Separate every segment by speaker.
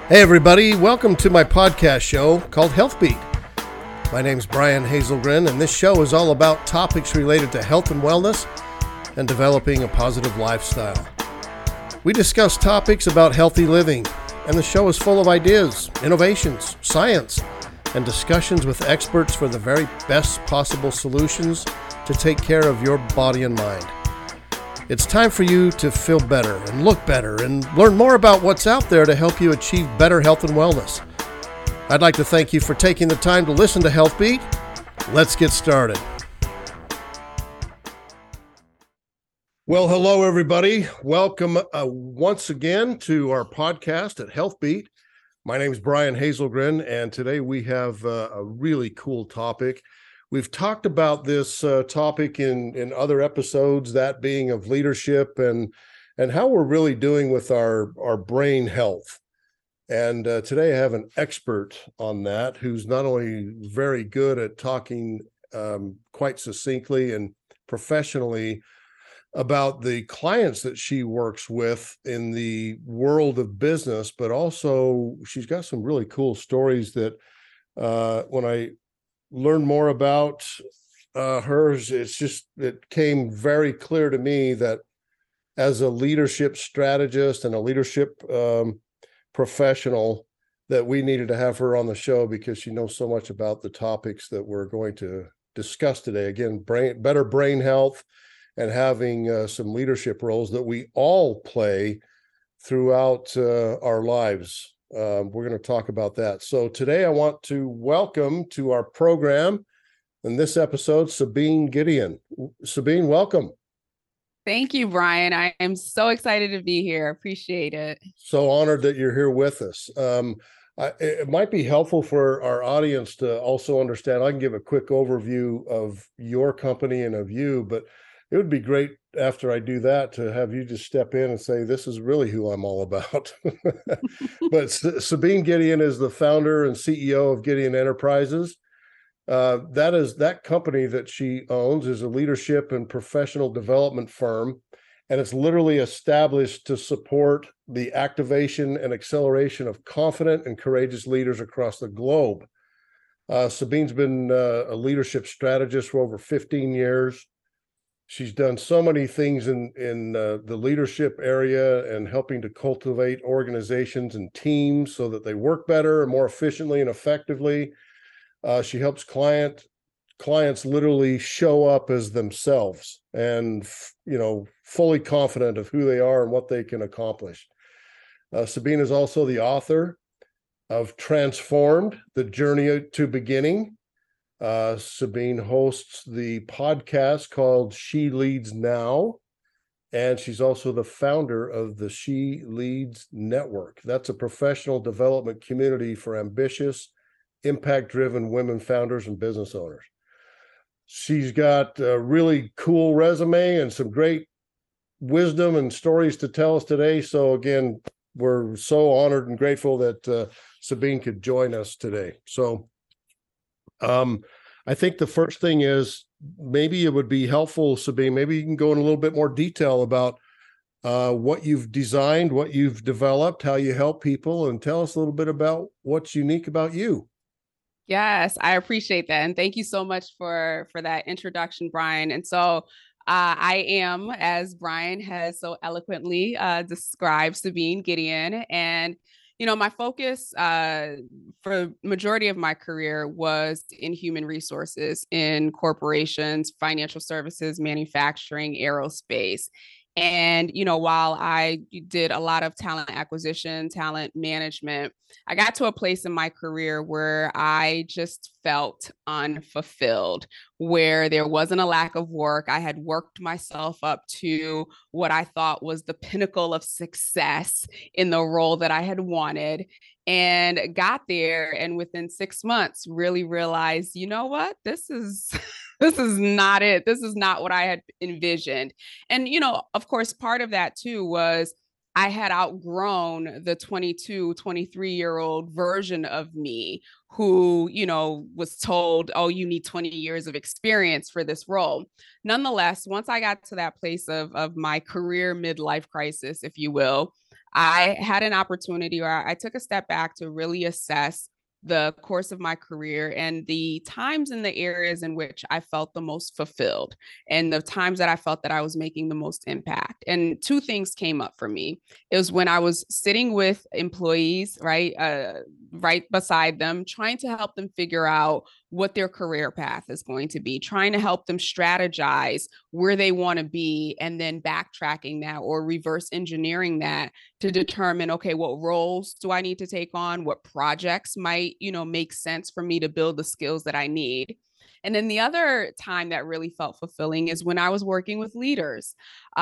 Speaker 1: Hey everybody, welcome to my podcast show called Health Beat. My name's Brian Hazelgren, and this show is all about topics related to health and wellness and developing a positive lifestyle. We discuss topics about healthy living, and the show is full of ideas, innovations, science, and discussions with experts for the very best possible solutions to take care of your body and mind. It's time for you to feel better and look better and learn more about what's out there to help you achieve better health and wellness. I'd like to thank you for taking the time to listen to Health Beat. Let's get started. Well, hello, everybody. Welcome once again to our podcast at Health Beat. My name is Brian Hazelgren, and today we have a really cool topic. We've talked about this topic in other episodes, that being of leadership and how we're really doing with our brain health. And today I have an expert on that who's not only very good at talking quite succinctly and professionally about the clients that she works with in the world of business, but also she's got some really cool stories that when I learn more about hers, it came very clear to me that as a leadership strategist and a leadership professional, that we needed to have her on the show because she knows so much about the topics that we're going to discuss today. Again, better brain health and having some leadership roles that we all play throughout our lives. We're going to talk about that. So today I want to welcome to our program in this episode, Sabine Gideon. Sabine, welcome.
Speaker 2: Thank you, Brian. I am so excited to be here. Appreciate it.
Speaker 1: So honored that you're here with us. It might be helpful for our audience to also understand. I can give a quick overview of your company and of you, but it would be great after I do that to have you just step in and say, this is really who I'm all about. But Sabine Gideon is the founder and CEO of Gideon Enterprises. That company that she owns is a leadership and professional development firm, and it's literally established to support the activation and acceleration of confident and courageous leaders across the globe. Sabine's been a leadership strategist for over 15 years. She's done so many things in the leadership area and helping to cultivate organizations and teams so that they work better and more efficiently and effectively. She helps clients literally show up as themselves and, fully confident of who they are and what they can accomplish. Sabine is also the author of Transformed: The Journey to Beginning. Sabine hosts the podcast called She Leads Now, and she's also the founder of the She Leads Network. That's a professional development community for ambitious, impact-driven women founders and business owners. She's got a really cool resume and some great wisdom and stories to tell us today. So again, we're so honored and grateful that Sabine could join us today. So I think the first thing is maybe it would be helpful, Sabine, maybe you can go in a little bit more detail about what you've designed, what you've developed, how you help people, and tell us a little bit about what's unique about you.
Speaker 2: Yes, I appreciate that. And thank you so much for that introduction, Brian. And so I am, as Brian has so eloquently described, Sabine Gideon. And my focus for majority of my career was in human resources, in corporations, financial services, manufacturing, aerospace. And, while I did a lot of talent acquisition, talent management, I got to a place in my career where I just felt unfulfilled, where there wasn't a lack of work. I had worked myself up to what I thought was the pinnacle of success in the role that I had wanted, and got there. And within 6 months, really realized, you know what, this is not it. This is not what I had envisioned. And, of course, part of that too was I had outgrown the 22, 23-year-old version of me who, was told, oh, you need 20 years of experience for this role. Nonetheless, once I got to that place of my career midlife crisis, if you will, I had an opportunity, or I took a step back to really assess the course of my career and the times and the areas in which I felt the most fulfilled and the times that I felt that I was making the most impact. And two things came up for me. It was when I was sitting with employees, right beside them, trying to help them figure out what their career path is going to be, trying to help them strategize where they want to be, and then backtracking that or reverse engineering that to determine, okay, what roles do I need to take on? What projects might, make sense for me to build the skills that I need? And then the other time that really felt fulfilling is when I was working with leaders.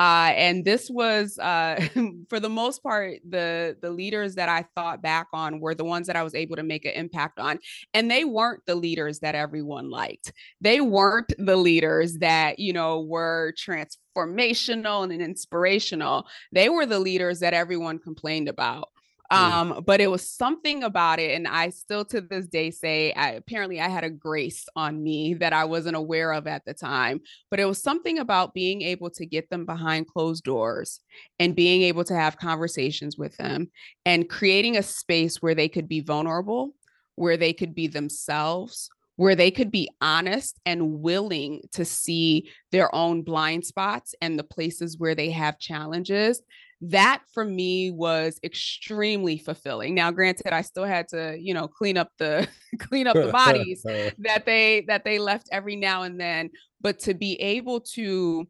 Speaker 2: And this was, for the most part, the leaders that I thought back on were the ones that I was able to make an impact on. And they weren't the leaders that everyone liked. They weren't the leaders that, were transformational and inspirational. They were the leaders that everyone complained about. But it was something about it, and I still to this day say apparently I had a grace on me that I wasn't aware of at the time. But it was something about being able to get them behind closed doors and being able to have conversations with them and creating a space where they could be vulnerable, where they could be themselves, where they could be honest and willing to see their own blind spots and the places where they have challenges. That for me was extremely fulfilling. Now, granted, I still had to, clean up the clean up the bodies that they left every now and then, but to be able to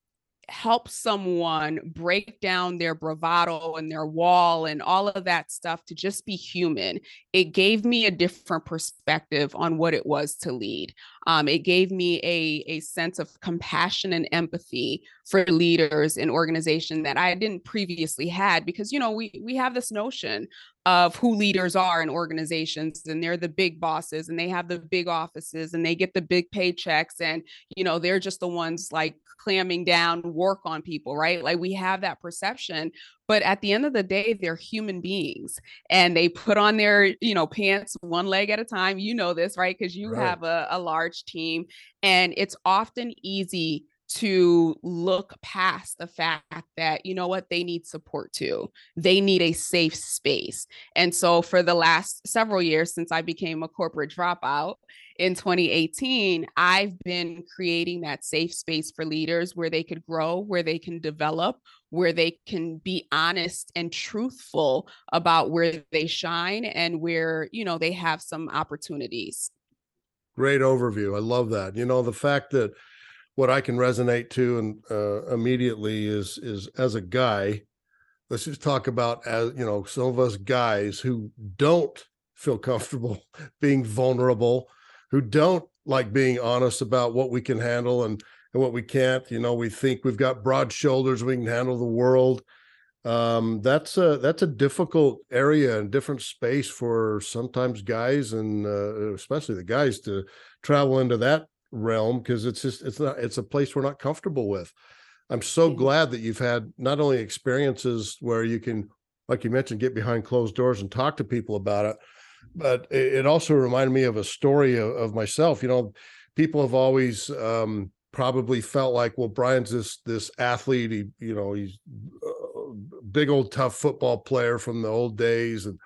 Speaker 2: help someone break down their bravado and their wall and all of that stuff to just be human, it gave me a different perspective on what it was to lead. It gave me a sense of compassion and empathy for leaders in organization that I didn't previously had, because we have this notion of who leaders are in organizations, and they're the big bosses and they have the big offices and they get the big paychecks, and they're just the ones like clamming down work on people, right? Like we have that perception, but at the end of the day, they're human beings, and they put on their pants one leg at a time. This, right? Because you
Speaker 1: Right.
Speaker 2: have a large team, and it's often easy to look past the fact that what, they need support too. They need a safe space. And so for the last several years since I became a corporate dropout in 2018, I've been creating that safe space for leaders where they could grow, where they can develop, where they can be honest and truthful about where they shine and where they have some opportunities.
Speaker 1: Great overview. I love that. The fact that what I can resonate to and immediately is as a guy, let's just talk about, as some of us guys who don't feel comfortable being vulnerable, who don't like being honest about what we can handle and what we can't. We think we've got broad shoulders, we can handle the world. That's a difficult area and different space for sometimes guys, and especially the guys, to travel into that realm, because it's a place we're not comfortable with. I'm so glad that you've had not only experiences where you can, like you mentioned, get behind closed doors and talk to people about it, but it also reminded me of a story of myself. People have always probably felt like, well, Brian's this athlete. He's a big old tough football player from the old days, and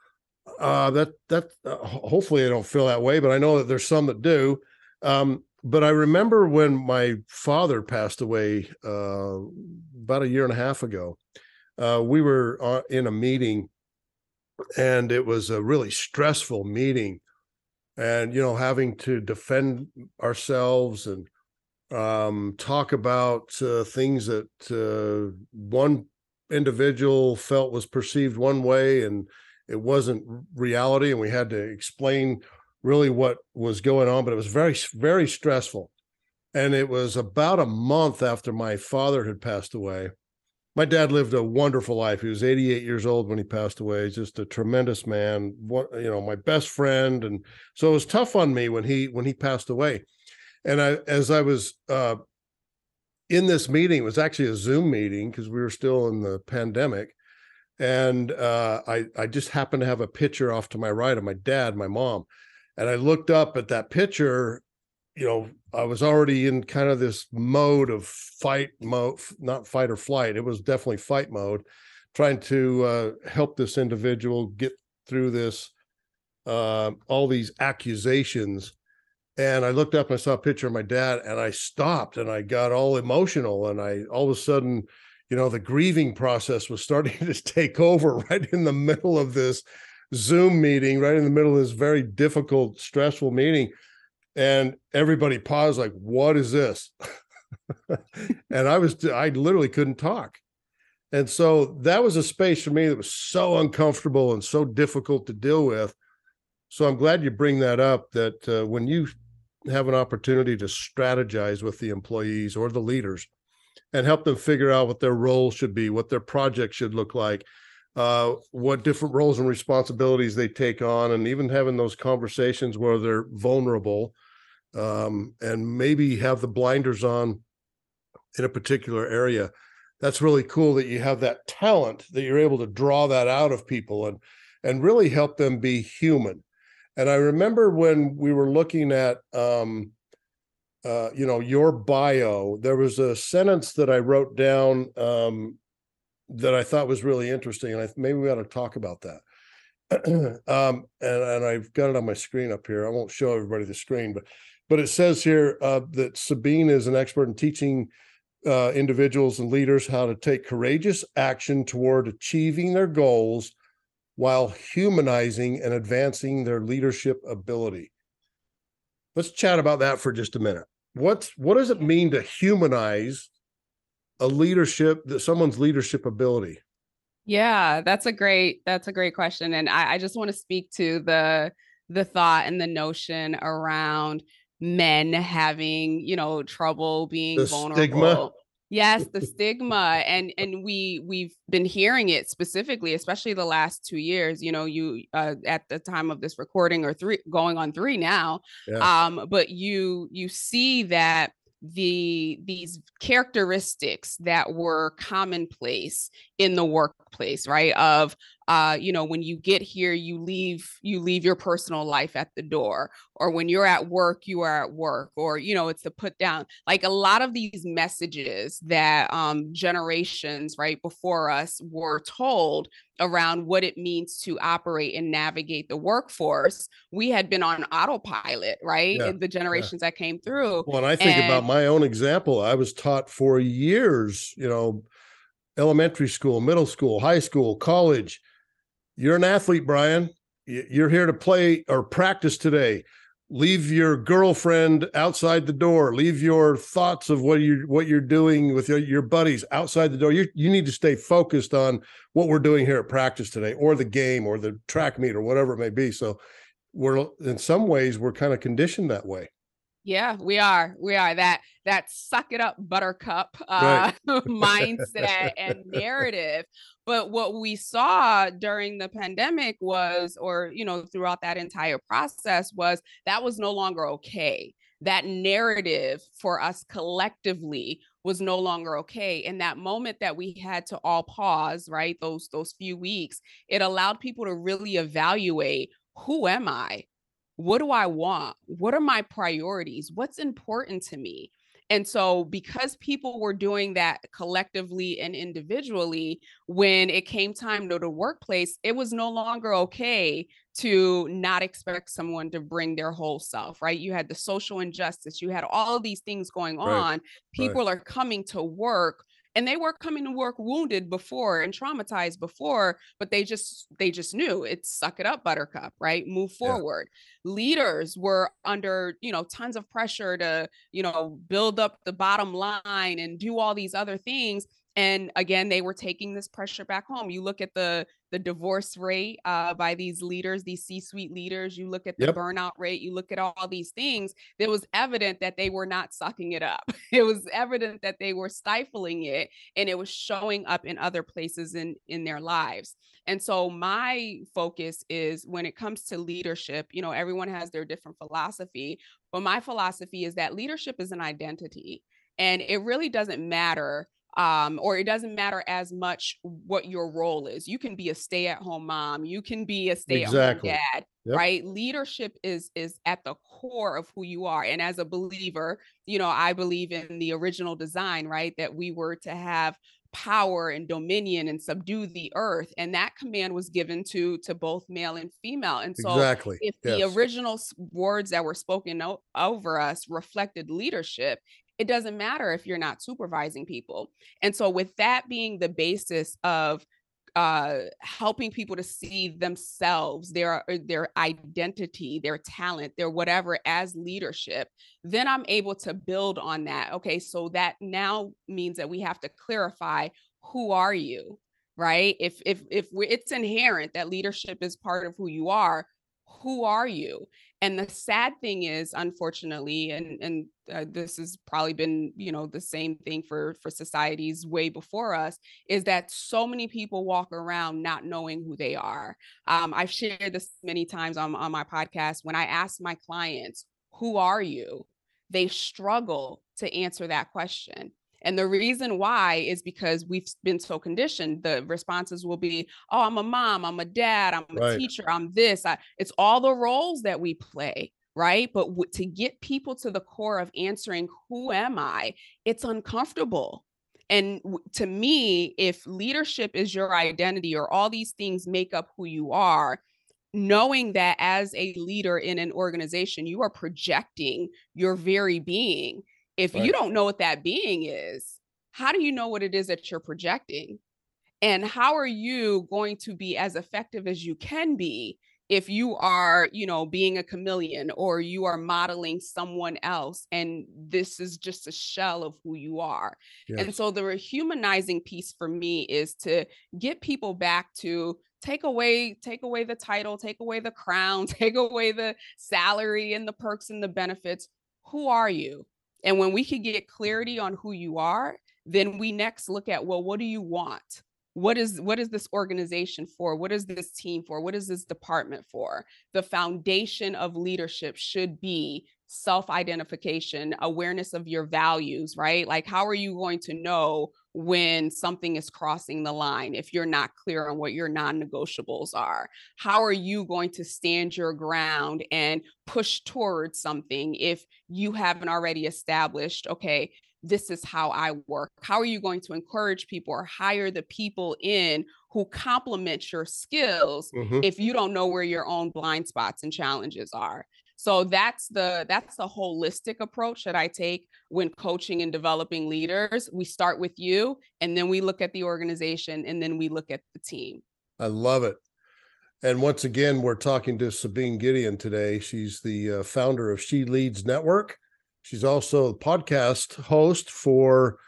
Speaker 1: hopefully I don't feel that way, but I know that there's some that do. But I remember when my father passed away about a year and a half ago. We were in a meeting, and it was a really stressful meeting, and having to defend ourselves and talk about things that one individual felt was perceived one way, and it wasn't reality, and we had to explain really what was going on. But it was very, very stressful. And it was about a month after my father had passed away. My dad lived a wonderful life. He was 88 years old when he passed away. He's just a tremendous man, my best friend. And so it was tough on me when he passed away. And as I was in this meeting, it was actually a Zoom meeting because we were still in the pandemic. And I just happened to have a picture off to my right of my dad, my mom. And I looked up at that picture. I was already in kind of this mode of fight mode, not fight or flight. It was definitely fight mode, trying to help this individual get through this, all these accusations. And I looked up and I saw a picture of my dad, and I stopped and I got all emotional. And I all of a sudden, the grieving process was starting to take over right in the middle of this Zoom meeting, right in the middle of this very difficult, stressful meeting. And everybody paused, like, what is this? And I literally couldn't talk. And so that was a space for me that was so uncomfortable and so difficult to deal with. So I'm glad you bring that up, that when you have an opportunity to strategize with the employees or the leaders and help them figure out what their role should be, what their project should look like, what different roles and responsibilities they take on, and even having those conversations where they're vulnerable, and maybe have the blinders on in a particular area. That's really cool that you have that talent, that you're able to draw that out of people and really help them be human. And I remember when we were looking at, your bio, there was a sentence that I wrote down, that I thought was really interesting. And maybe we ought to talk about that. And I've got it on my screen up here. I won't show everybody the screen, but it says here that Sabine is an expert in teaching individuals and leaders how to take courageous action toward achieving their goals while humanizing and advancing their leadership ability. Let's chat about that for just a minute. What does it mean to humanize someone's leadership ability?
Speaker 2: Yeah, that's a great question. And I just want to speak to the thought and the notion around men having, trouble being
Speaker 1: The
Speaker 2: vulnerable.
Speaker 1: stigma.
Speaker 2: Yes, the stigma. And we've been hearing it specifically, especially the last 2 years, you at the time of this recording, or going on 3 now.
Speaker 1: Yeah.
Speaker 2: But you see that these characteristics that were commonplace in the workplace, right? Of when you get here, you leave your personal life at the door, or when you're at work, you are at work, or it's the put down. Like a lot of these messages that generations right before us were told around what it means to operate and navigate the workforce, we had been on autopilot, right?
Speaker 1: Yeah.
Speaker 2: In the generations that came through.
Speaker 1: Well, and I think about my own example. I was taught for years, elementary school, middle school, high school, college. You're an athlete, Brian. You're here to play or practice today. Leave your girlfriend outside the door. Leave your thoughts of what you're doing with your buddies outside the door. You need to stay focused on what we're doing here at practice today, or the game, or the track meet, or whatever it may be. So we're, in some ways, we're kind of conditioned that way.
Speaker 2: Yeah, we are that suck it up buttercup
Speaker 1: Right.
Speaker 2: mindset and narrative. But what we saw during the pandemic was, or throughout that entire process, was that was no longer okay. That narrative for us collectively was no longer okay. And that moment that we had to all pause, right? Those few weeks, it allowed people to really evaluate, who am I? What do I want? What are my priorities? What's important to me? And so, because people were doing that collectively and individually, when it came time to the workplace, it was no longer okay to not expect someone to bring their whole self, right? You had the social injustice, you had all of these things going on.
Speaker 1: Right.
Speaker 2: People are coming to work, and they were coming to work wounded before and traumatized before, but they just knew it's suck it up, buttercup, right? Move forward. Yeah. Leaders were under, tons of pressure to, build up the bottom line and do all these other things. And again, they were taking this pressure back home. You look at the divorce rate by these leaders, these C-suite leaders. You look at the burnout rate. You look at all these things. It was evident that they were not sucking it up. It was evident that they were stifling it, and it was showing up in other places in their lives. And so my focus is, when it comes to leadership, everyone has their different philosophy, but my philosophy is that leadership is an identity, and it really doesn't matter. Or it doesn't matter as much what your role is. You can be a stay-at-home mom. You can be a stay-at-home dad, right? Leadership is at the core of who you are. And as a believer, I believe in the original design, right? That we were to have power and dominion and subdue the earth. And that command was given to both male and female. And so
Speaker 1: Exactly.
Speaker 2: if the
Speaker 1: Yes.
Speaker 2: original words that were spoken over us reflected leadership, it doesn't matter if you're not supervising people. And so with that being the basis of helping people to see themselves, their identity, their talent, their whatever as leadership, then I'm able to build on that. Okay, so that now means that we have to clarify, who are you, right? If it's inherent that leadership is part of who you are, who are you? And the sad thing is, unfortunately, and this has probably been, the same thing for societies way before us, is that so many people walk around not knowing who they are. I've shared this many times on my podcast. When I ask my clients, who are you? They struggle to answer that question. And the reason why is because we've been so conditioned. The responses will be, oh, I'm a mom, I'm a dad, I'm a teacher, I'm this. It's all the roles that we play, right? But to get people to the core of answering, who am I? It's uncomfortable. And to me, if leadership is your identity, or all these things make up who you are, knowing that as a leader in an organization, you are projecting your very being. If you don't know what that being is, how do you know what it is that you're projecting? And how are you going to be as effective as you can be if you are, being a chameleon, or you are modeling someone else, and this is just a shell of who you are? Yes. And so the rehumanizing piece for me is to get people back to take away the title, take away the crown, take away the salary and the perks and the benefits. Who are you? And when we can get clarity on who you are, then we next look at, well, what do you want? What is this organization for? What is this team for? What is this department for? The foundation of leadership should be self-identification, awareness of your values, right? Like, how are you going to know when something is crossing the line if you're not clear on what your non-negotiables are? How are you going to stand your ground and push towards something if you haven't already established, okay, this is how I work? How are you going to encourage people or hire the people in who complement your skills if you don't know where your own blind spots and challenges are? So that's the holistic approach that I take when coaching and developing leaders. We start with you, and then we look at the organization, and then we look at the team.
Speaker 1: I love it. And once again, we're talking to Sabine Gideon today. She's the founder of She Leads Network. She's also a podcast host for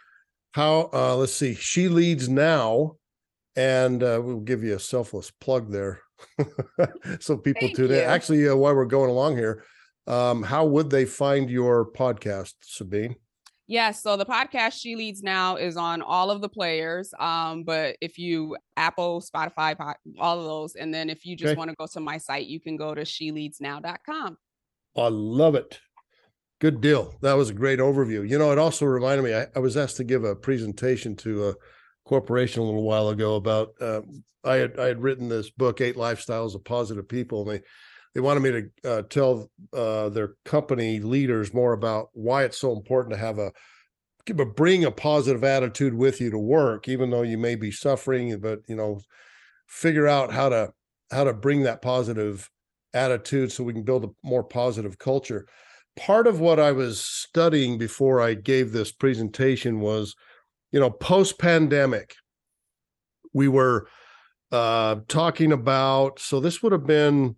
Speaker 1: She Leads Now. And we'll give you a selfless plug there. So people tune in. Actually, while we're going along here, how would they find your podcast, Sabine?
Speaker 2: Yes. So the podcast She Leads Now is on all of the players. But if you Apple, Spotify, all of those. And then if you just want to go to my site, you can go to sheleadsnow.com.
Speaker 1: I love it. Good deal. That was a great overview. It also reminded me, I was asked to give a presentation to a corporation a little while ago about, I had written this book, 8 Lifestyles of Positive People. And they wanted me to tell their company leaders more about why it's so important to bring a positive attitude with you to work, even though you may be suffering, but, figure out how to bring that positive attitude so we can build a more positive culture. Part of what I was studying before I gave this presentation was, post-pandemic, we were talking about, so this would have been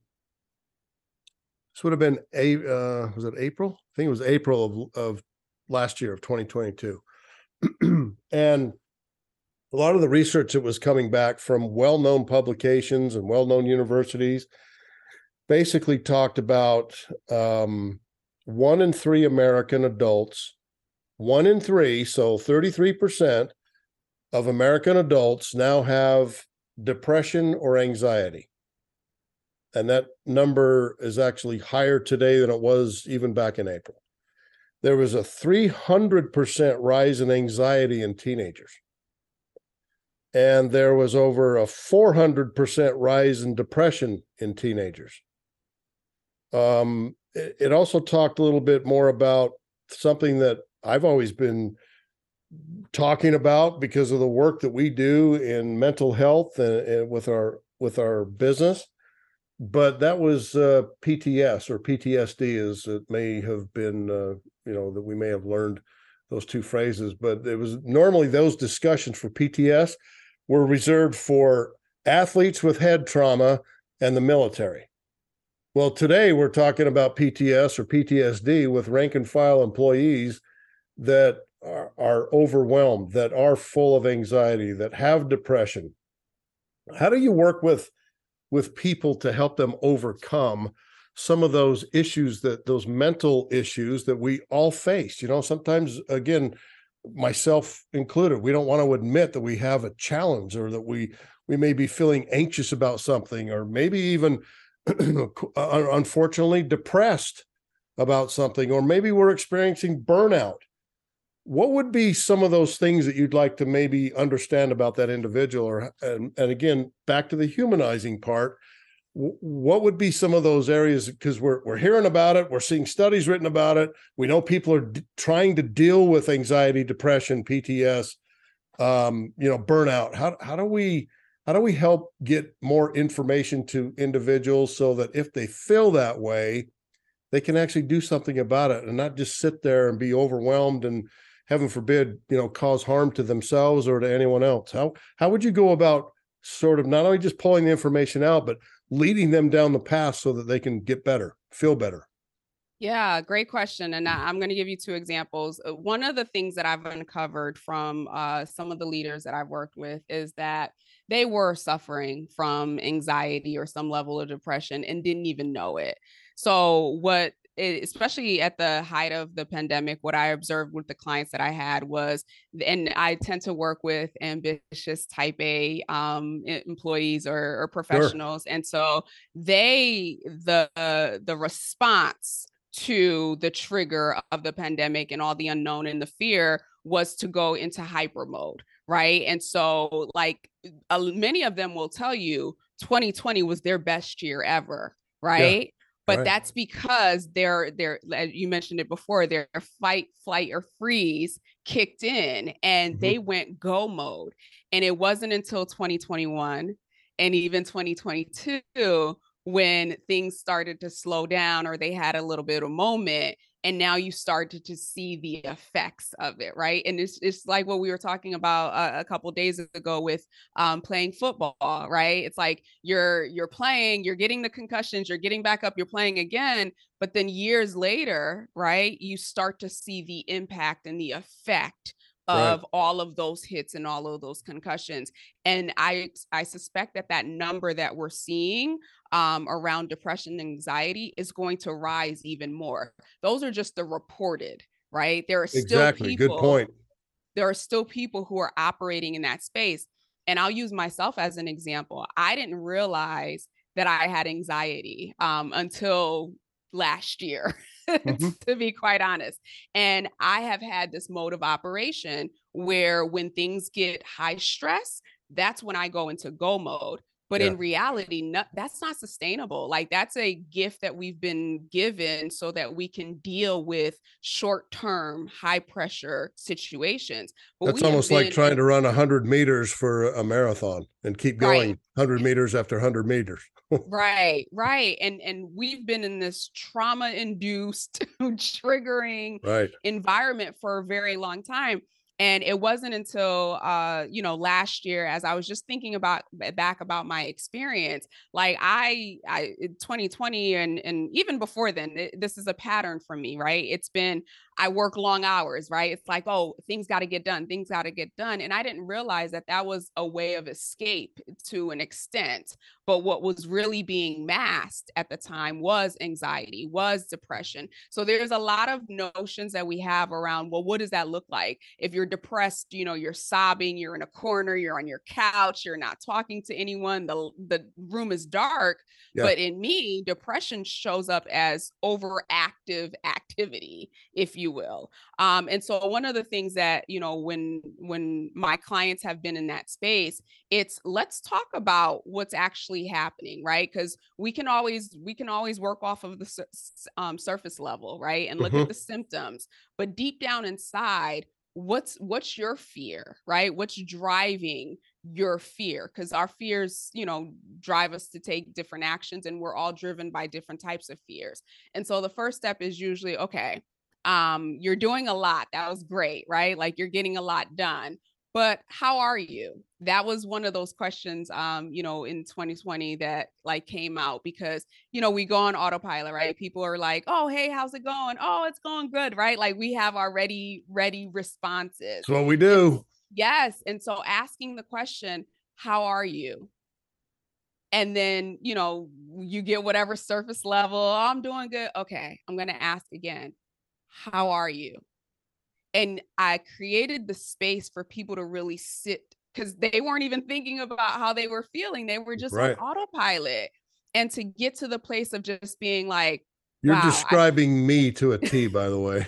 Speaker 1: was it April? I think it was April of last year, of 2022. And a lot of the research that was coming back from well-known publications and well-known universities basically talked about 1 in 3 American adults, 1 in 3, so 33% of American adults now have depression or anxiety. And that number is actually higher today than it was even back in April. There was a 300% rise in anxiety in teenagers. And there was over a 400% rise in depression in teenagers. It also talked a little bit more about something that I've always been talking about because of the work that we do in mental health and with our business. But that was PTS or PTSD, as it may have been, that we may have learned those two phrases. But it was normally those discussions for PTS were reserved for athletes with head trauma and the military. Well, today we're talking about PTS or PTSD with rank and file employees that are overwhelmed, that are full of anxiety, that have depression. How do you work with people to help them overcome some of those issues, that those mental issues that we all face? Sometimes, again, myself included, we don't want to admit that we have a challenge, or that we may be feeling anxious about something, or maybe even unfortunately depressed about something, or maybe we're experiencing burnout. What would be some of those things that you'd like to maybe understand about that individual? And again, back to the humanizing part, what would be some of those areas? Because we're hearing about it, we're seeing studies written about it. We know people are trying to deal with anxiety, depression, PTS, burnout. How do we help get more information to individuals so that if they feel that way, they can actually do something about it and not just sit there and be overwhelmed and, heaven forbid, cause harm to themselves or to anyone else? How would you go about sort of not only just pulling the information out, but leading them down the path so that they can get better, feel better?
Speaker 2: Yeah, great question. And I'm going to give you two examples. One of the things that I've uncovered from some of the leaders that I've worked with is that they were suffering from anxiety or some level of depression and didn't even know it. So, especially at the height of the pandemic, what I observed with the clients that I had was, and I tend to work with ambitious type A employees or
Speaker 1: Sure.
Speaker 2: professionals. And so the response to the trigger of the pandemic and all the unknown and the fear was to go into hyper mode, right? And so, like, many of them will tell you 2020 was their best year ever,
Speaker 1: Yeah.
Speaker 2: right? But
Speaker 1: Right.
Speaker 2: that's because you mentioned it before, their fight, flight, or freeze kicked in and
Speaker 1: Mm-hmm.
Speaker 2: they went go mode. And it wasn't until 2021 and even 2022 when things started to slow down or they had a little bit of moment, and now you started to see the effects of it, right? And it's like what we were talking about a couple days ago with playing football, right? It's like you're playing, you're getting the concussions, you're getting back up, you're playing again, but then years later, right, you start to see the impact and the effect
Speaker 1: Right.
Speaker 2: of all of those hits and all of those concussions. And I suspect that number that we're seeing around depression and anxiety is going to rise even more. Those are just the reported, right?
Speaker 1: Exactly. Good point.
Speaker 2: There are still people who are operating in that space. And I'll use myself as an example. I didn't realize that I had anxiety until last year,
Speaker 1: Mm-hmm.
Speaker 2: to be quite honest. And I have had this mode of operation where when things get high stress, that's when I go into go mode. But
Speaker 1: Yeah.
Speaker 2: in reality, that's not sustainable. Like, that's a gift that we've been given so that we can deal with short term, high pressure situations. But
Speaker 1: That's
Speaker 2: we have
Speaker 1: almost like
Speaker 2: been
Speaker 1: trying
Speaker 2: in,
Speaker 1: to run 100 meters for a marathon and keep
Speaker 2: right.
Speaker 1: going 100 meters after 100 meters.
Speaker 2: Right. And we've been in this trauma induced triggering
Speaker 1: Right.
Speaker 2: environment for a very long time. And it wasn't until last year, as I was just thinking about my experience, like I 2020 and even before then, this is a pattern for me, right? It's been, I work long hours, right? It's like, oh, things got to get done, things got to get done. And I didn't realize that was a way of escape to an extent. But what was really being masked at the time was anxiety, was depression. So there's a lot of notions that we have around, well, what does that look like? If you're depressed, you're sobbing, you're in a corner, you're on your couch, you're not talking to anyone, the room is dark.
Speaker 1: Yeah.
Speaker 2: But in me, depression shows up as overactive activity, if you will. And so one of the things that, when my clients have been in that space, it's, let's talk about what's actually happening, right? Because we can always work off of the surface level, right, and look at
Speaker 1: Mm-hmm.
Speaker 2: the symptoms, but deep down inside, what's your fear, right? What's driving your fear? Because our fears, drive us to take different actions, and we're all driven by different types of fears. And so the first step is usually, okay, you're doing a lot. That was great, right? Like you're getting a lot done. But how are you? That was one of those questions, in 2020 that like came out because, we go on autopilot, right? People are like, oh, hey, how's it going? Oh, it's going good, right? Like we have our ready responses.
Speaker 1: That's what we
Speaker 2: And
Speaker 1: do.
Speaker 2: yes. And so asking the question, how are you? And then, you get whatever surface level, oh, I'm doing good. Okay, I'm going to ask again, how are you? And I created the space for people to really sit because they weren't even thinking about how they were feeling. They were just on
Speaker 1: Right.
Speaker 2: autopilot. And to get to the place of just being like,
Speaker 1: You're
Speaker 2: wow,
Speaker 1: describing me to a T, by the way.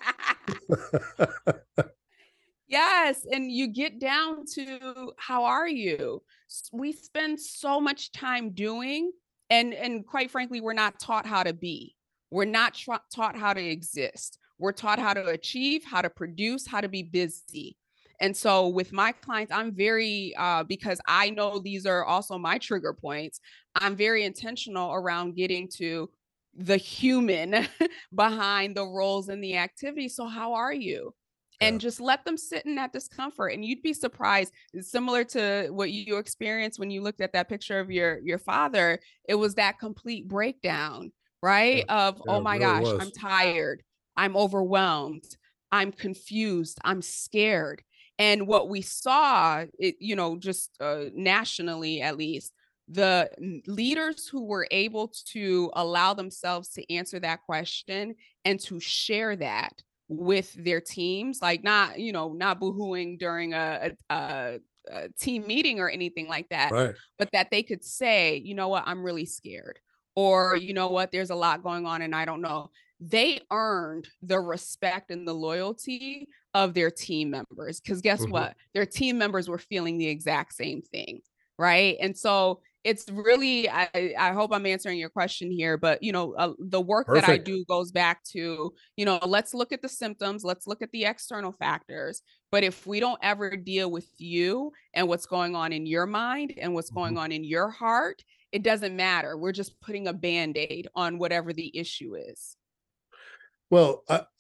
Speaker 2: yes. And you get down to how are you? We spend so much time doing, and quite frankly, we're not taught how to be. We're not taught how to exist. We're taught how to achieve, how to produce, how to be busy. And so with my clients, I'm very, because I know these are also my trigger points, I'm very intentional around getting to the human behind the roles and the activities. So how are you?
Speaker 1: Yeah.
Speaker 2: And just let them sit in that discomfort, and you'd be surprised. It's similar to what you experienced when you looked at that picture of your father. It was that complete breakdown, right?
Speaker 1: Yeah.
Speaker 2: Of,
Speaker 1: Yeah,
Speaker 2: oh
Speaker 1: it
Speaker 2: my
Speaker 1: really
Speaker 2: gosh,
Speaker 1: was.
Speaker 2: I'm tired, I'm overwhelmed, I'm confused, I'm scared. And what we saw, just nationally at least, the leaders who were able to allow themselves to answer that question and to share that with their teams, like not boohooing during a team meeting or anything like that,
Speaker 1: Right.
Speaker 2: but that they could say, you know what, I'm really scared, or you know what, there's a lot going on and I don't know. They earned the respect and the loyalty of their team members, because guess
Speaker 1: Mhm.
Speaker 2: what, their team members were feeling the exact same thing, right? And so it's really, I hope I'm answering your question here, but the work that I
Speaker 1: Perfect.
Speaker 2: do goes back to, let's look at the symptoms, let's look at the external factors. But if we don't ever deal with you and what's going on in your mind and what's
Speaker 1: Mhm.
Speaker 2: going on in your heart, it doesn't matter. We're just putting a band-aid on whatever the issue is.
Speaker 1: Well,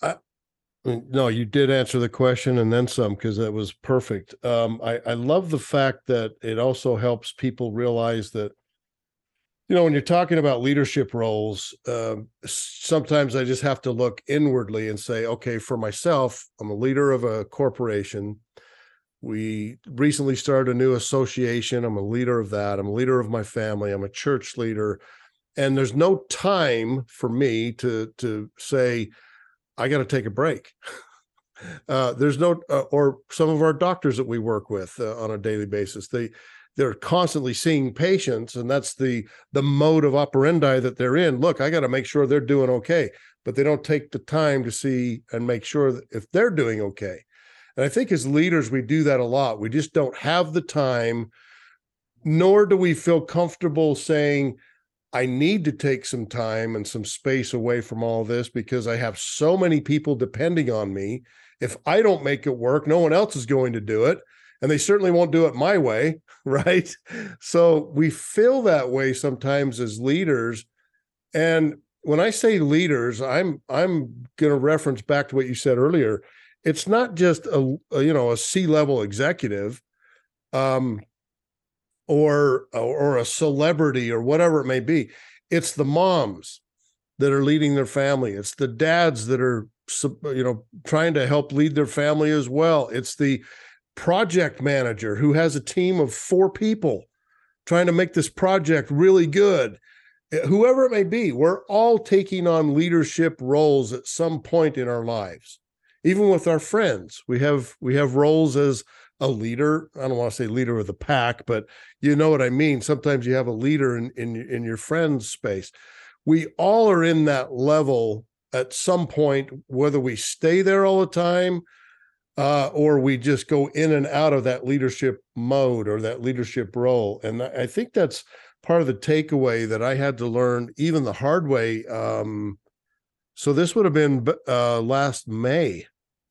Speaker 1: no, you did answer the question and then some because that was perfect. I love the fact that it also helps people realize that, when you're talking about leadership roles, sometimes I just have to look inwardly and say, okay, for myself, I'm a leader of a corporation. We recently started a new association. I'm a leader of that. I'm a leader of my family. I'm a church leader. And there's no time for me to say, I got to take a break. There's no, or some of our doctors that we work with on a daily basis, they're constantly seeing patients, and that's the mode of operandi that they're in. Look, I got to make sure they're doing okay, but they don't take the time to see and make sure that if they're doing okay. And I think as leaders, we do that a lot. We just don't have the time, nor do we feel comfortable saying, I need to take some time and some space away from all this because I have so many people depending on me. If I don't make it work, no one else is going to do it. And they certainly won't do it my way. Right. So we feel that way sometimes as leaders. And when I say leaders, I'm going to reference back to what you said earlier. It's not just a C-level executive. Or a celebrity or whatever it may be. It's the moms that are leading their family. It's the dads that are, trying to help lead their family as well. It's the project manager who has a team of 4 people trying to make this project really good. Whoever it may be, we're all taking on leadership roles at some point in our lives. Even with our friends, we have roles as a leader. I don't want to say leader of the pack, but you know what I mean. Sometimes you have a leader in your friends' space. We all are in that level at some point, whether we stay there all the time or we just go in and out of that leadership mode or that leadership role. And I think that's part of the takeaway that I had to learn even the hard way. So this would have been last May.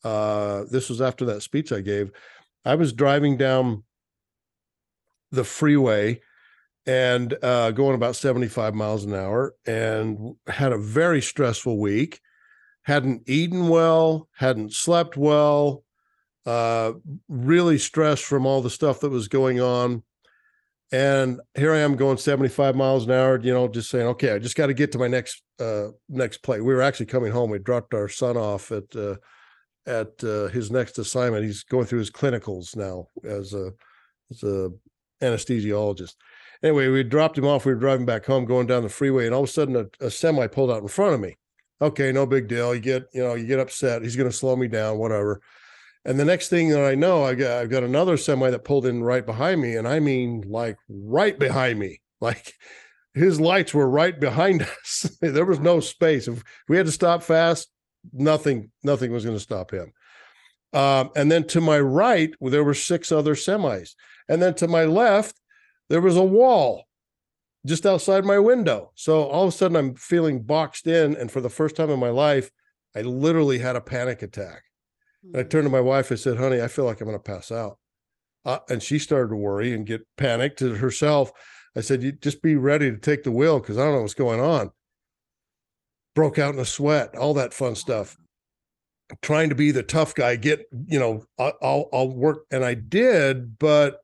Speaker 1: this was after that speech I gave. I was driving down the freeway and going about 75 miles an hour, and had a very stressful week. Hadn't eaten well, hadn't slept well, really stressed from all the stuff that was going on. And here I am going 75 miles an hour, just saying, okay, I just got to get to my next play. We were actually coming home. We dropped our son off at his next assignment. He's going through his clinicals now as a anesthesiologist. Anyway, we dropped him off. We were driving back home, going down the freeway, and all of a sudden a semi pulled out in front of me. Okay, no big deal. You get upset. He's going to slow me down, whatever. And the next thing that I know, I've got another semi that pulled in right behind me. And I mean, like right behind me, like his lights were right behind us. There was no space. If we had to stop fast, nothing was going to stop him. And then to my right, there were 6 other semis. And then to my left, there was a wall just outside my window. So all of a sudden I'm feeling boxed in. And for the first time in my life, I literally had a panic attack. And I turned to my wife. I said, honey, I feel like I'm going to pass out. And she started to worry and get panicked to herself. I said, you just be ready to take the wheel, because I don't know what's going on. Broke out in a sweat, all that fun stuff. Trying to be the tough guy, I'll work. And I did, but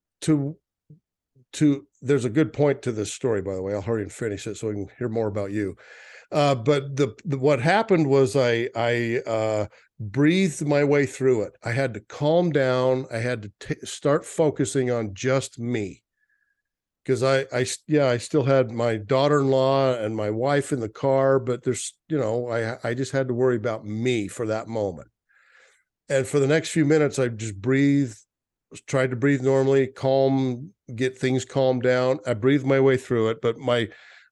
Speaker 1: there's a good point to this story, by the way. I'll hurry and finish it so we can hear more about you. But what happened was I breathed my way through it. I had to calm down. I had to start focusing on just me, because I still had my daughter-in-law and my wife in the car, but there's, I just had to worry about me for that moment. And for the next few minutes, I just tried to breathe normally, calm, get things calmed down. I breathed my way through it, but my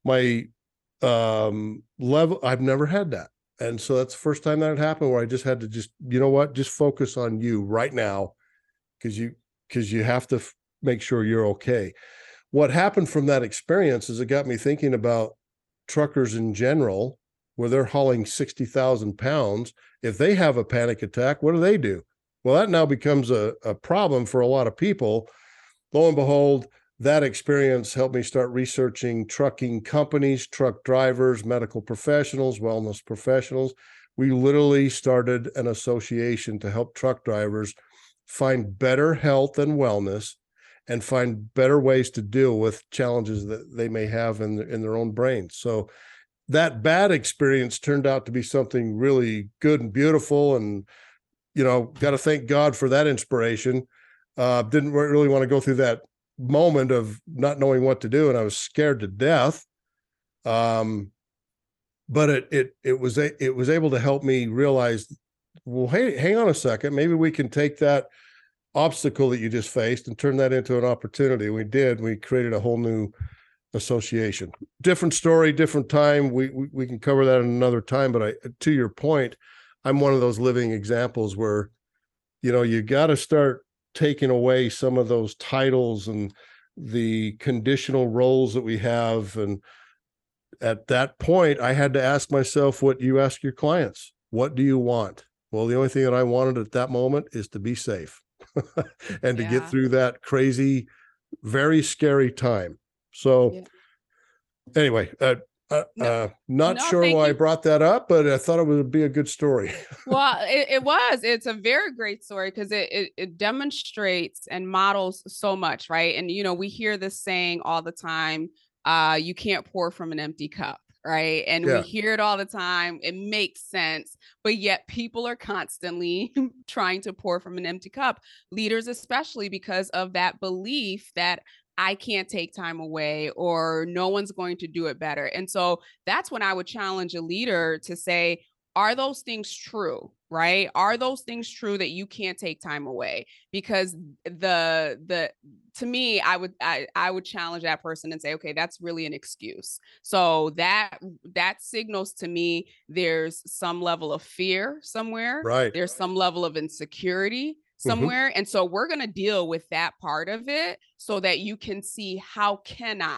Speaker 1: level, I've never had that. And so that's the first time that had happened, where I just had to just focus on you right now, because you have to make sure you're okay. What happened from that experience is it got me thinking about truckers in general, where they're hauling 60,000 pounds. If they have a panic attack, what do? Well, that now becomes a problem for a lot of people. Lo and behold, that experience helped me start researching trucking companies, truck drivers, medical professionals, wellness professionals. We literally started an association to help truck drivers find better health and wellness, and find better ways to deal with challenges that they may have in their own brains. So that bad experience turned out to be something really good and beautiful, and got to thank God for that inspiration. Didn't really want to go through that moment of not knowing what to do, and I was scared to death. But it was able to help me realize, well, hey, hang on a second, maybe we can take that obstacle that you just faced and turn that into an opportunity. We did. We created a whole new association. Different story, different time. We can cover that in another time. But to your point, I'm one of those living examples where, you got to start taking away some of those titles and the conditional roles that we have. And at that point, I had to ask myself what you ask your clients. What do you want? Well, the only thing that I wanted at that moment is to be safe and to get through that crazy, very scary time. So anyway, not sure why I brought that up, but I thought it would be a good story.
Speaker 2: Well, it's a very great story, because it demonstrates and models so much, right? And, we hear this saying all the time, you can't pour from an empty cup. Right. And we hear it all the time. It makes sense. But yet people are constantly trying to pour from an empty cup, leaders, especially because of that belief that I can't take time away, or no one's going to do it better. And so that's when I would challenge a leader to say, are those things true? Right? Are those things true that you can't take time away? Because to me, I would challenge that person and say, okay, that's really an excuse. So that signals to me there's some level of fear somewhere.
Speaker 1: Right.
Speaker 2: There's some level of insecurity somewhere. And so we're going to deal with that part of it so that you can see, how can I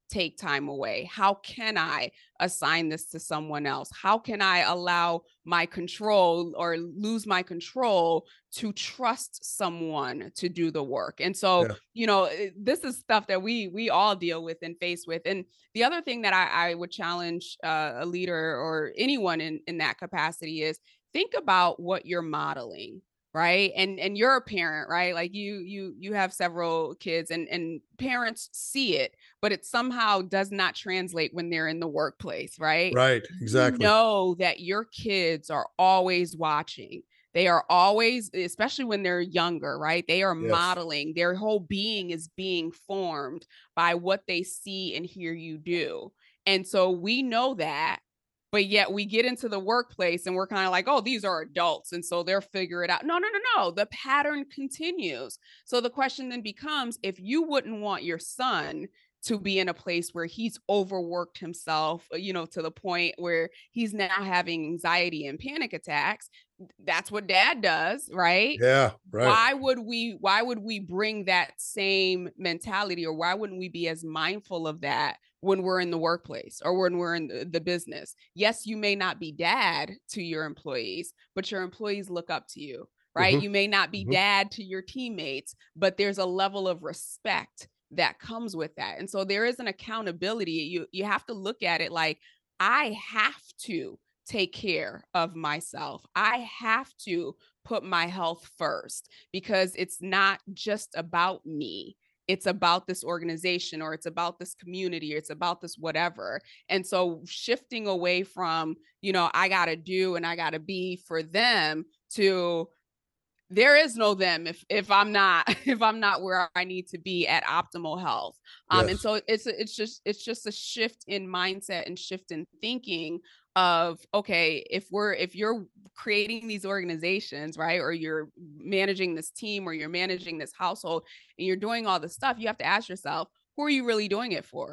Speaker 2: take time away? How can I assign this to someone else? How can I allow my control or lose my control to trust someone to do the work? And so,
Speaker 1: Yeah.
Speaker 2: this is stuff that we all deal with and face with. And the other thing that I would challenge a leader or anyone in that capacity is think about what you're modeling, right? And you're a parent, right? Like you have several kids, and parents see it, but it somehow does not translate when they're in the workplace, right?
Speaker 1: Right.
Speaker 2: You
Speaker 1: Exactly.
Speaker 2: know that your kids are always watching. They are always, especially when they're younger, right? They are
Speaker 1: Yes.
Speaker 2: modeling. Their whole being is being formed by what they see and hear you do. And so we know that, but yet we get into the workplace and we're kind of like, oh, these are adults. And so they're figure it out. No, no, no, no. The pattern continues. So the question then becomes, if you wouldn't want your son to be in a place where he's overworked himself, to the point where he's now having anxiety and panic attacks, that's what dad does, right?
Speaker 1: Yeah. Right.
Speaker 2: Why would we bring that same mentality, or why wouldn't we be as mindful of that when we're in the workplace or when we're in the business? Yes, you may not be dad to your employees, but your employees look up to you, right?
Speaker 1: Hmm.
Speaker 2: You may not be
Speaker 1: Hmm.
Speaker 2: dad to your teammates, but there's a level of respect that comes with that. And so there is an accountability. You have to look at it like, I have to take care of myself. I have to put my health first, because it's not just about me. It's about this organization, or it's about this community, or it's about this whatever. And so shifting away from, I got to do and I got to be for them, to there is no them if I'm not if I'm not where I need to be at optimal health. And
Speaker 1: Yes.
Speaker 2: so it's just a shift in mindset and shift in thinking of, okay, if you're creating these organizations, right, or you're managing this team, or you're managing this household, and you're doing all this stuff, you have to ask yourself, who are you really doing it for?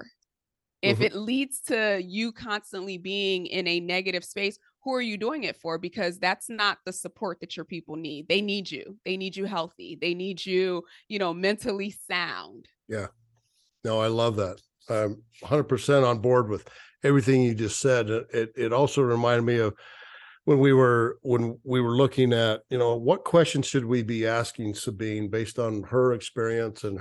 Speaker 2: If
Speaker 1: Hmm.
Speaker 2: it leads to you constantly being in a negative space, who are you doing it for? Because that's not the support that your people need. They need you. They need you healthy. They need you, mentally sound.
Speaker 1: Yeah. No, I love that. I'm 100% on board with everything you just said. It also reminded me of when we were looking at, what questions should we be asking Sabine based on her experience and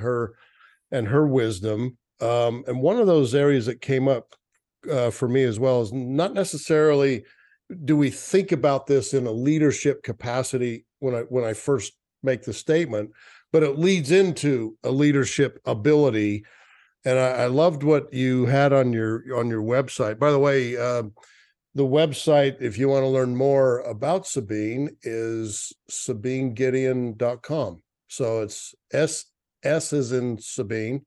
Speaker 1: her wisdom. And one of those areas that came up for me as well is not necessarily do we think about this in a leadership capacity when I first make the statement, but it leads into a leadership ability. And I loved what you had on your website. By the way, the website, if you want to learn more about Sabine, is sabinegideon.com. So it's S is in Sabine,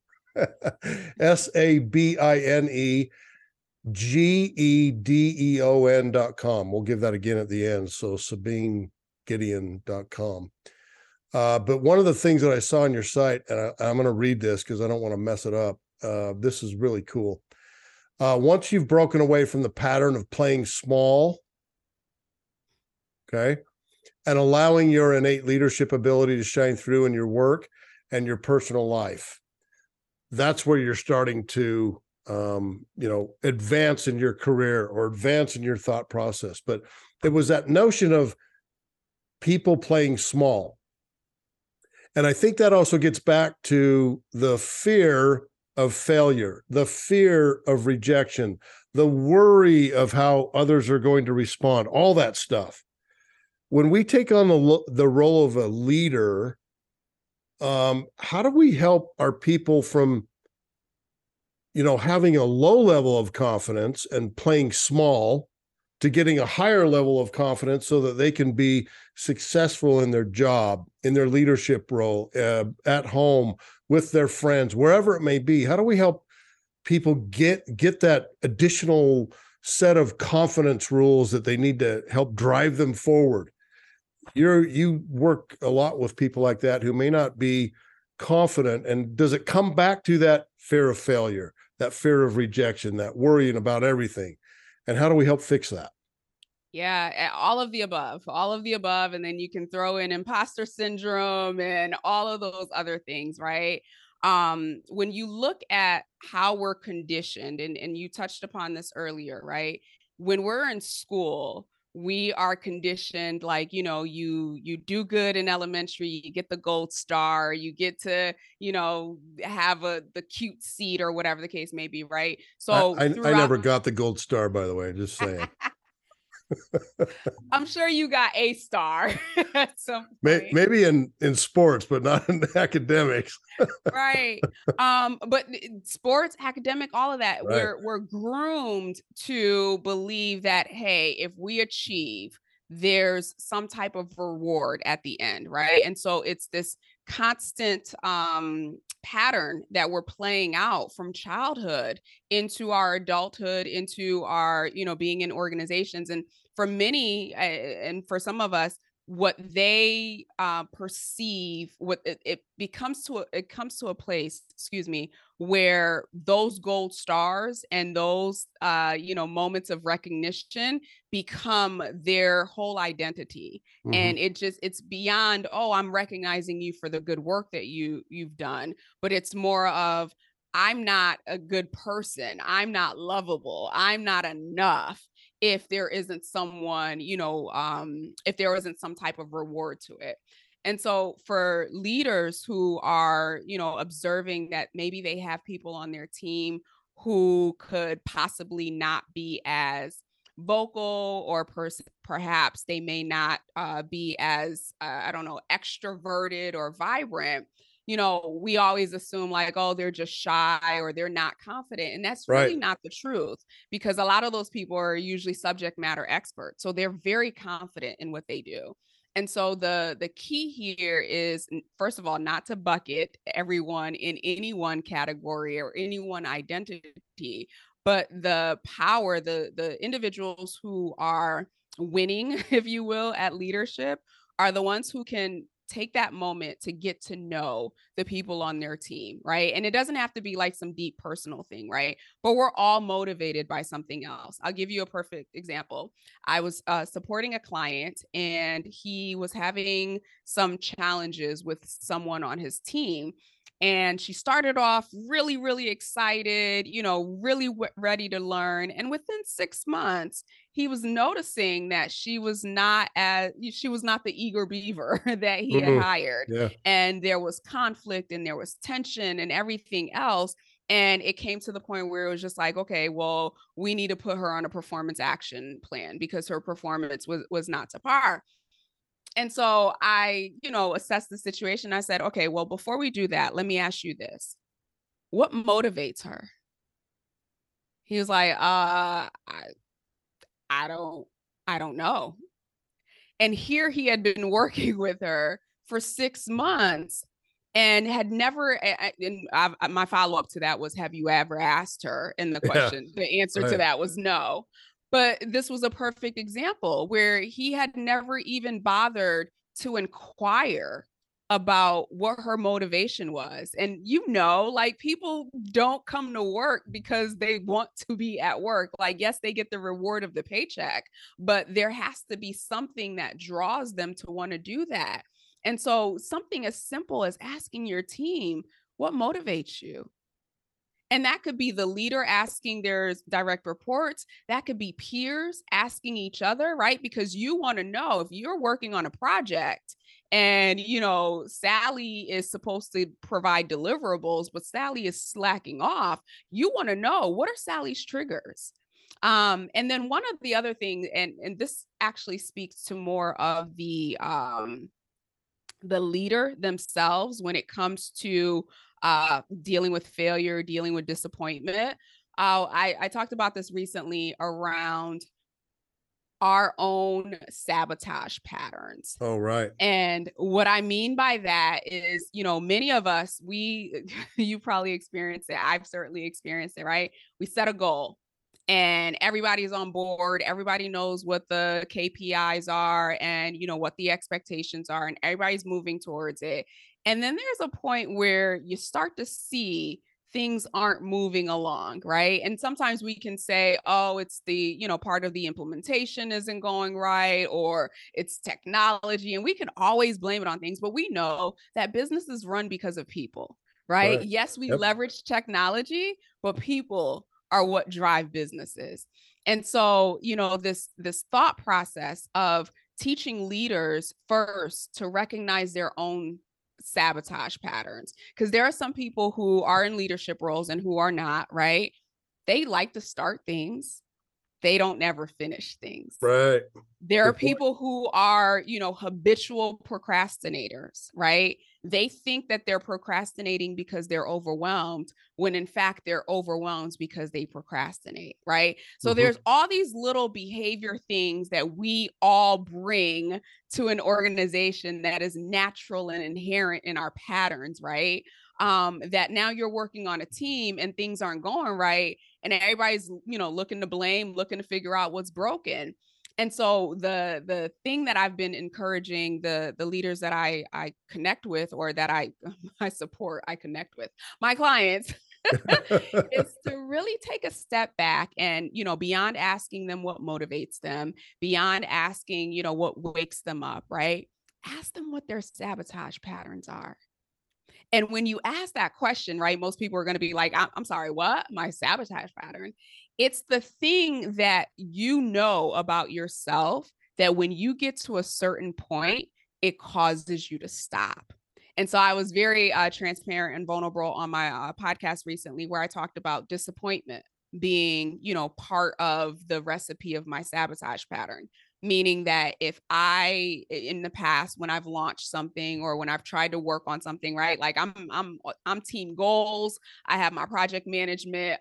Speaker 1: SABINEGEDEON.com. We'll give that again at the end. So sabinegideon.com. But one of the things that I saw on your site, and I'm going to read this because I don't want to mess it up. This is really cool. Once you've broken away from the pattern of playing small, okay, and allowing your innate leadership ability to shine through in your work and your personal life, that's where you're starting to, advance in your career or advance in your thought process. But it was that notion of people playing small. And I think that also gets back to the fear of failure, the fear of rejection, the worry of how others are going to respond, all that stuff. When we take on the role of a leader, how do we help our people from, having a low level of confidence and playing small to getting a higher level of confidence so that they can be successful in their job, in their leadership role, at home, with their friends, wherever it may be? How do we help people get that additional set of confidence rules that they need to help drive them forward? You work a lot with people like that who may not be confident. And does it come back to that fear of failure, that fear of rejection, that worrying about everything? And how do we help fix that?
Speaker 2: Yeah, all of the above, all of the above. And then you can throw in imposter syndrome and all of those other things, right? When you look at how we're conditioned, and you touched upon this earlier, right? When we're in school, we are conditioned like, you do good in elementary, you get the gold star, you get to, have the cute seat or whatever the case may be, right? So
Speaker 1: I
Speaker 2: throughout,
Speaker 1: never got the gold star, by the way, just saying.
Speaker 2: I'm sure you got a star at some point.
Speaker 1: Maybe in sports, but not in academics.
Speaker 2: Right. But sports, academic, all of that,
Speaker 1: Right.
Speaker 2: we're groomed to believe that, hey, if we achieve, there's some type of reward at the end, right? And so it's this constant pattern that we're playing out from childhood into our adulthood, into our, being in organizations. And for many, and for some of us, what they perceive, what it comes to a place, excuse me, where those gold stars and those moments of recognition become their whole identity.
Speaker 1: Mm-hmm.
Speaker 2: And it's beyond, oh, I'm recognizing you for the good work that you've done, but it's more of, I'm not a good person, I'm not lovable, I'm not enough if there isn't someone, if there isn't some type of reward to it. And so for leaders who are, observing that maybe they have people on their team who could possibly not be as vocal, or perhaps they may not be as, I don't know, extroverted or vibrant, we always assume like, oh, they're just shy or they're not confident. And that's really
Speaker 1: Right.
Speaker 2: not the truth, because a lot of those people are usually subject matter experts. So they're very confident in what they do. And so the key here is, first of all, not to bucket everyone in any one category or any one identity, but the power, the individuals who are winning, if you will, at leadership are the ones who can take that moment to get to know the people on their team, right? And it doesn't have to be like some deep personal thing, right? But we're all motivated by something else. I'll give you a perfect example. I was supporting a client, and he was having some challenges with someone on his team. And she started off really, really excited, really ready to learn. And within 6 months, he was noticing that she was not the eager beaver that he had
Speaker 1: Mm-hmm.
Speaker 2: hired.
Speaker 1: Yeah.
Speaker 2: And there was conflict and there was tension and everything else. And it came to the point where it was just like, okay, well, we need to put her on a performance action plan because her performance was not to par. And so I, assessed the situation. I said, okay, well, before we do that, let me ask you this. What motivates her? He was like, I don't know. And here he had been working with her for 6 months and had never, and my follow-up to that was, have you ever asked her? And
Speaker 1: Yeah.
Speaker 2: the answer to
Speaker 1: Right.
Speaker 2: that was no. But this was a perfect example where he had never even bothered to inquire about what her motivation was. And like, people don't come to work because they want to be at work. Like, yes, they get the reward of the paycheck, but there has to be something that draws them to want to do that. And so something as simple as asking your team, what motivates you? And that could be the leader asking their direct reports. That could be peers asking each other, right? Because you want to know, if you're working on a project and, Sally is supposed to provide deliverables, but Sally is slacking off, you want to know, what are Sally's triggers? And then one of the other things, and this actually speaks to more of the leader themselves when it comes to dealing with failure, dealing with disappointment. I talked about this recently around our own sabotage patterns.
Speaker 1: Oh, right.
Speaker 2: And what I mean by that is, many of us, you probably experienced it. I've certainly experienced it, right? We set a goal and everybody's on board. Everybody knows what the KPIs are and, what the expectations are, and everybody's moving towards it. And then there's a point where you start to see things aren't moving along, right? And sometimes we can say, oh, it's the, part of the implementation isn't going right, or it's technology, and we can always blame it on things, but we know that business is run because of people, right?
Speaker 1: Right.
Speaker 2: Yes, we
Speaker 1: Yep.
Speaker 2: leverage technology, but people are what drive businesses. And so, this thought process of teaching leaders first to recognize their own sabotage patterns, because there are some people who are in leadership roles and who are not, right? They like to start things, they don't never finish things.
Speaker 1: Right.
Speaker 2: There are
Speaker 1: Good point.
Speaker 2: people who are, habitual procrastinators, right? They think that they're procrastinating because they're overwhelmed, when in fact they're overwhelmed because they procrastinate, right? So
Speaker 1: Mm-hmm.
Speaker 2: there's all these little behavior things that we all bring to an organization that is natural and inherent in our patterns, right? That now you're working on a team and things aren't going right, and everybody's, looking to blame, looking to figure out what's broken. And so the thing that I've been encouraging the leaders that I connect with, or that I support, I connect with, my clients, is to really take a step back and, beyond asking them what motivates them, beyond asking, what wakes them up, right? Ask them what their sabotage patterns are. And when you ask that question, right, most people are going to be like, I'm sorry, what? My sabotage pattern. It's the thing that you know about yourself that when you get to a certain point, it causes you to stop. And so I was very transparent and vulnerable on my podcast recently, where I talked about disappointment being, part of the recipe of my sabotage pattern. Meaning that if I, in the past, when I've launched something or when I've tried to work on something, right, like I'm team goals, I have my project management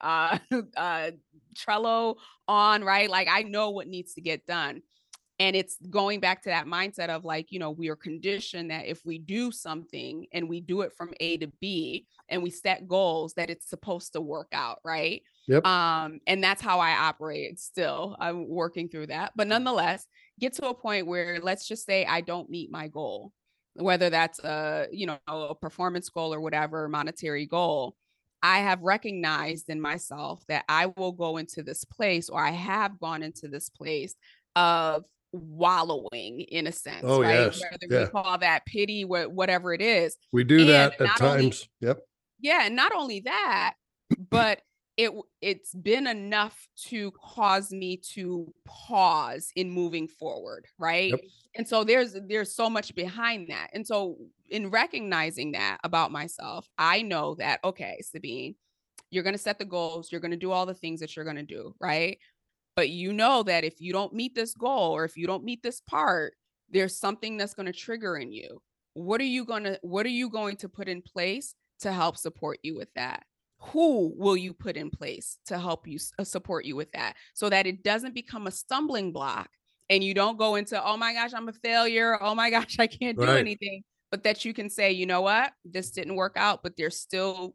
Speaker 2: Trello on, right, like I know what needs to get done. And it's going back to that mindset of like, we are conditioned that if we do something and we do it from A to B and we set goals, that it's supposed to work out, right?
Speaker 1: Yep.
Speaker 2: And that's how I operate still. I'm working through that. But nonetheless, get to a point where, let's just say I don't meet my goal, whether that's a performance goal or whatever monetary goal. I have recognized in myself that I will go into this place, or I have gone into this place of wallowing, in a sense,
Speaker 1: Oh,
Speaker 2: right?
Speaker 1: yes.
Speaker 2: Whether we
Speaker 1: Yeah.
Speaker 2: call that pity, whatever it is.
Speaker 1: We do
Speaker 2: And
Speaker 1: that at
Speaker 2: not only,
Speaker 1: times. Yep.
Speaker 2: yeah, and not only that, but it's been enough to cause me to pause in moving forward, right?
Speaker 1: Yep.
Speaker 2: And so there's so much behind that. And so in recognizing that about myself, I know that, okay, Sabine, you're going to set the goals, you're going to do all the things that you're going to do, right? But you know that if you don't meet this goal, or if you don't meet this part, there's something that's going to trigger in you. What are you going to put in place to help support you with that? Who will you put in place to help you support you with that, so that it doesn't become a stumbling block and you don't go into, oh my gosh, I'm a failure, oh my gosh, I can't do
Speaker 1: Right.
Speaker 2: anything, but that you can say, you know what, this didn't work out, but there's still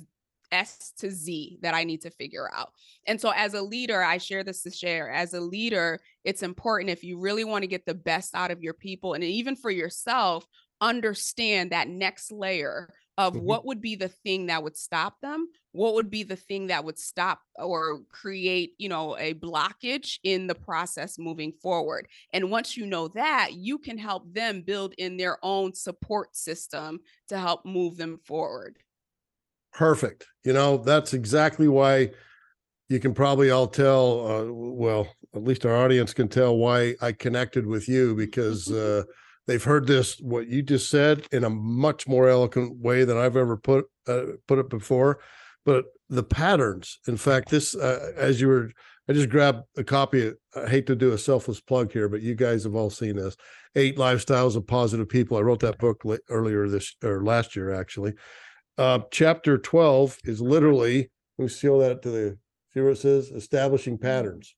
Speaker 2: S to Z that I need to figure out. And so as a leader, I share this to share. As a leader, it's important, if you really want to get the best out of your people, and even for yourself, understand that next layer of
Speaker 1: Mm-hmm.
Speaker 2: what would be the thing that would stop them, what would be the thing that would stop or create, a blockage in the process moving forward. And once you know that, you can help them build in their own support system to help move them forward.
Speaker 1: Perfect. That's exactly why you can probably all tell, well, at least our audience can tell why I connected with you, because they've heard what you just said, in a much more eloquent way than I've ever put it before. But the patterns, in fact, this, I just grabbed a copy. I hate to do a selfless plug here, but you guys have all seen this, 8 Lifestyles of Positive People. I wrote that book earlier last year, actually. Chapter 12 is literally, let me show that see what it says, establishing patterns.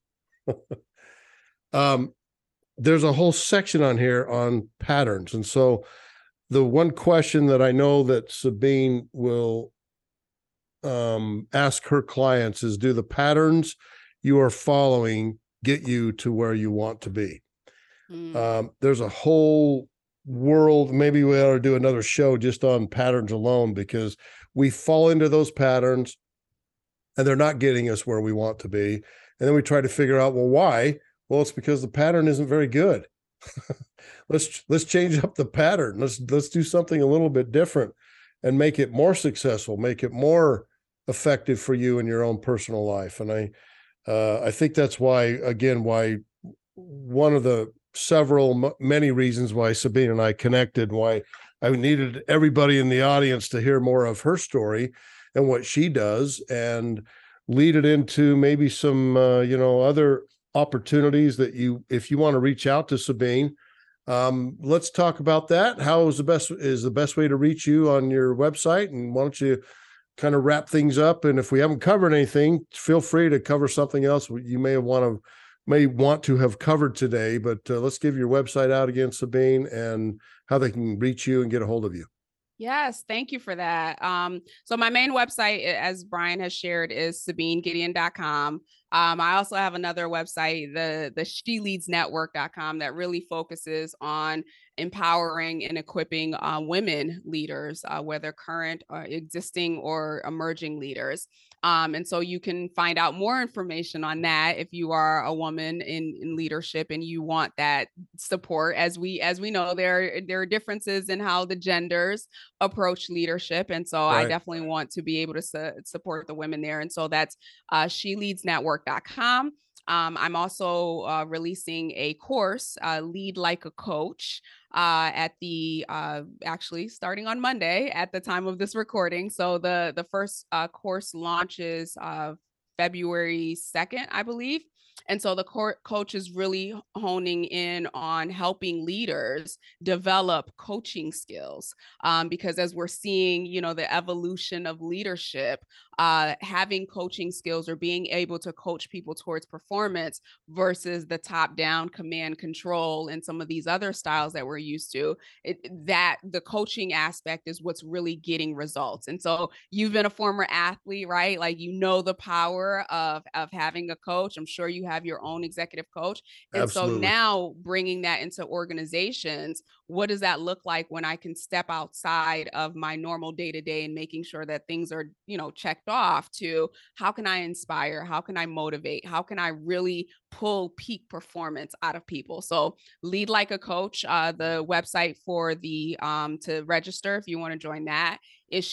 Speaker 1: There's a whole section on here on patterns. And so the one question that I know that Sabine will ask her clients is, do the patterns you are following get you to where you want to be? There's a whole world. Maybe we ought to do another show just on patterns alone, because we fall into those patterns and they're not getting us where we want to be. And then we try to figure out, well, why? Well, it's because the pattern isn't very good. Let's change up the pattern. Let's do something a little bit different. and make it more successful, make it more effective for you in your own personal life. And I think that's why one of the many reasons why Sabine and I connected, why I needed everybody in the audience to hear more of her story and what she does, and lead it into maybe some, other opportunities that if you want to reach out to Sabine. Let's talk about that. How is the best way to reach you on your website? And why don't you kind of wrap things up? And if we haven't covered anything, feel free to cover something else you may want to have covered today. But let's give your website out again, Sabine, and how they can reach you and get a hold of you.
Speaker 2: Yes, thank you for that. So my main website, as Brian has shared, is SabineGideon.com. I also have another website, the SheLeadsNetwork.com, that really focuses on empowering and equipping women leaders, whether current, existing, or emerging leaders. And so you can find out more information on that if you are a woman in leadership and you want that support. As we know, there are differences in how the genders approach leadership, and so right. I definitely want to be able to support the women there. And so that's SheLeadsNetwork.com. I'm also releasing a course, Lead Like a Coach, at the actually starting on Monday at the time of this recording. So the first course launches February 2nd, I believe. And so the coach is really honing in on helping leaders develop coaching skills, because as we're seeing, the evolution of leadership, having coaching skills or being able to coach people towards performance versus the top-down command control and some of these other styles that we're used to, that the coaching aspect is what's really getting results. And so you've been a former athlete, right? Like, the power of having a coach. I'm sure you have your own executive coach. And Absolutely. So now bringing that into organizations, what does that look like when I can step outside of my normal day-to-day and making sure that things are, checked off, to how can I inspire? How can I motivate? How can I really pull peak performance out of people? So Lead Like a Coach, the website for the to register if you want to join that is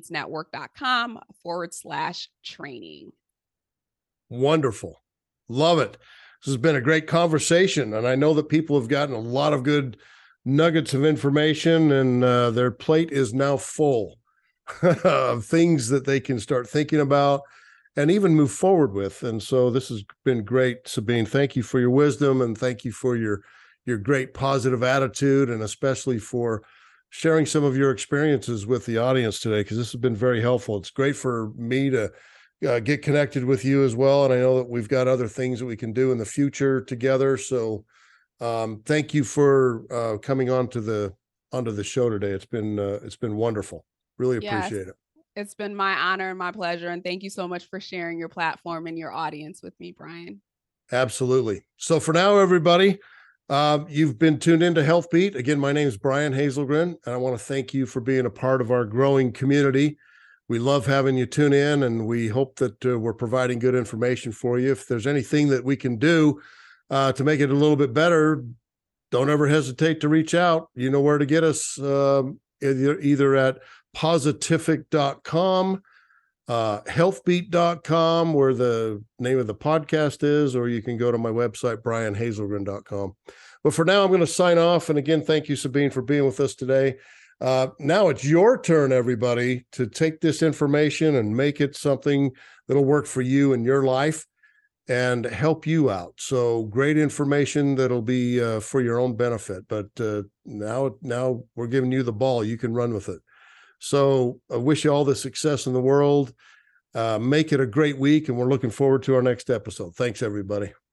Speaker 2: SheLeadsNetwork.com/training.
Speaker 1: Wonderful. Love it. This has been a great conversation, and I know that people have gotten a lot of good nuggets of information, and their plate is now full of things that they can start thinking about and even move forward with. And so this has been great, Sabine. Thank you for your wisdom, and thank you for your great positive attitude, and especially for sharing some of your experiences with the audience today, because this has been very helpful. It's great for me to get connected with you as well. And I know that we've got other things that we can do in the future together. So thank you for coming onto the show today. It's been wonderful. Really appreciate it.
Speaker 2: It's been my honor and my pleasure. And thank you so much for sharing your platform and your audience with me, Brian.
Speaker 1: Absolutely. So for now, everybody, you've been tuned into Health Beat. Again, my name is Brian Hazelgren, and I want to thank you for being a part of our growing community. We love having you tune in, and we hope that we're providing good information for you. If there's anything that we can do to make it a little bit better, don't ever hesitate to reach out. You know where to get us, either at Positific.com, healthbeat.com, where the name of the podcast is, or you can go to my website, brianhazelgren.com. But for now, I'm going to sign off. And again, thank you, Sabine, for being with us today. Now it's your turn, everybody, to take this information and make it something that'll work for you in your life and help you out. So great information that'll be for your own benefit. But now we're giving you the ball. You can run with it. So I wish you all the success in the world. Make it a great week, and we're looking forward to our next episode. Thanks, everybody.